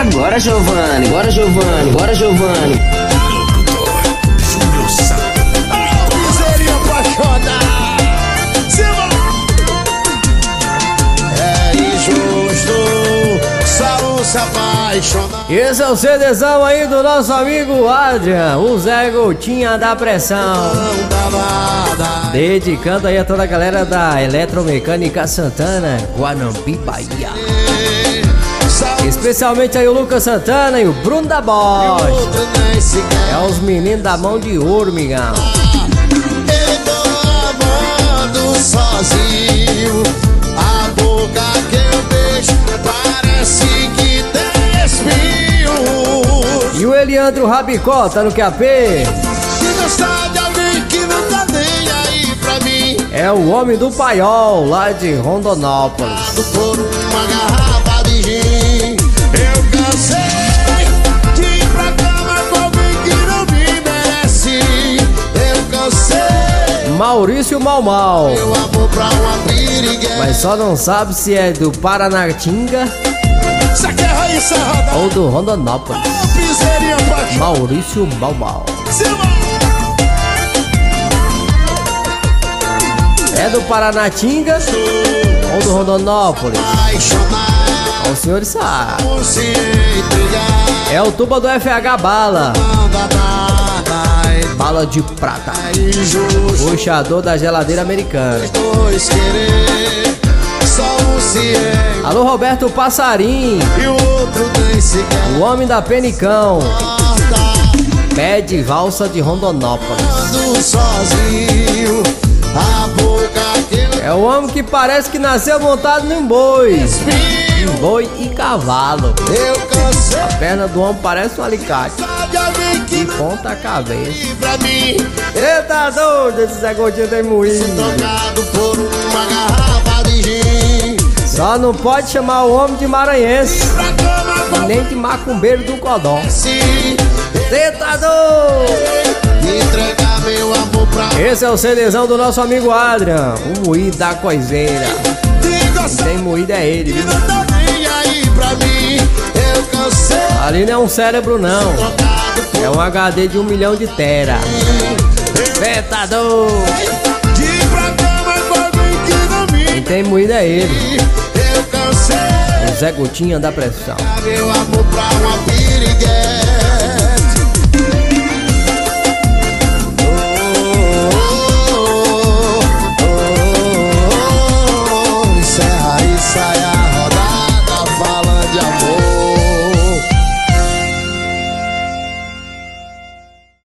Agora, Giovanni, bora, Giovanni, bora, Giovanni. Seria apaixonar. É injusto, só se apaixonar. Esse é o CDzão aí do nosso amigo Adrian, o Zé Gotinha da Pressão. Dedicando aí a toda a galera da Eletromecânica Santana, Guanambi, Bahia. Especialmente aí o Lucas Santana e o Bruno da Bosch. É os meninos da mão de ouro, migão. Eu tô amando sozinho. A boca que eu beijo parece que tem espinho. E o Eliandro Rabicó, tá no QAP? Que gostar de alguém que não tá nem aí pra mim. É o homem do paiol, lá de Rondonópolis. Por uma garrafa de gin. Eu cansei de ir pra cama com alguém que não me merece. Eu cansei. Maurício Mal Mal. Meu amor pra uma piriguete. Mas só não sabe se é do Paranatinga Isso aqui é Raíssa Rodada. ou do Rondonópolis. Piseria apaixonada. Maurício Mal Mal. É do Paranatinga ou do Rondonópolis? Apaixonado O senhor sabe. por se entregar. É o tuba do FH Bala. Manda nada. Bala de prata. É injusto Puxador da geladeira americana. dois querer. Só um se ama Alô, Roberto Passarim. e o outro nem sequer O homem da Penicão. importa. Pé de valsa de Rondonópolis. Ando sozinho. A boca que eu É o homem que parece que nasceu montado num boi. espinho. Boi e cavalo. Eu cansei A perna do homem parece um alicate. de alguém que De não ponta a cabeça. liga pra mim. Eita doido, esse Zé Gotinha tem moído. Tocado por uma garrafa de gin. Só não pode chamar o homem de maranhense, Pra cama nem de macumbeiro do Codó. se Eita doido. entregar meu amor pra Esse é o CDzão do nosso amigo Adrian, o moído da coiseira. te gostar. Quem moído é ele, Que viu? não tá nem aí pra mim. Eu cansei. Ali não é um cérebro não, Trocado por é um HD de 1 milhão de tera. Eita doido. de ir pra cama com alguém que não me. Quem tem moído é ele, Eu cansei. o Zé Gotinha da Pressão. Meu amor pra uma piriguete.